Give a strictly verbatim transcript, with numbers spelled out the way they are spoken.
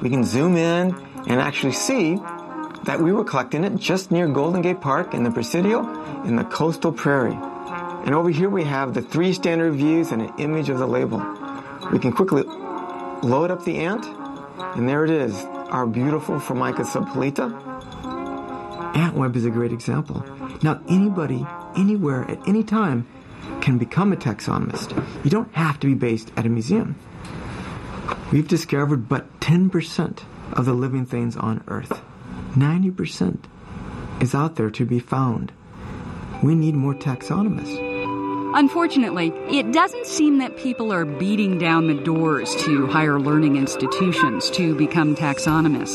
we can zoom in and actually see that we were collecting it just near Golden Gate Park in the Presidio in the coastal prairie. And over here we have the three standard views and an image of the label. We can quickly load up the ant, and there it is, our beautiful Formica subpelita. Ant web is a great example. Now anybody, anywhere, at any time can become a taxonomist. You don't have to be based at a museum. We've discovered but ten percent of the living things on Earth. ninety percent is out there to be found. We need more taxonomists. Unfortunately, it doesn't seem that people are beating down the doors to higher learning institutions to become taxonomists.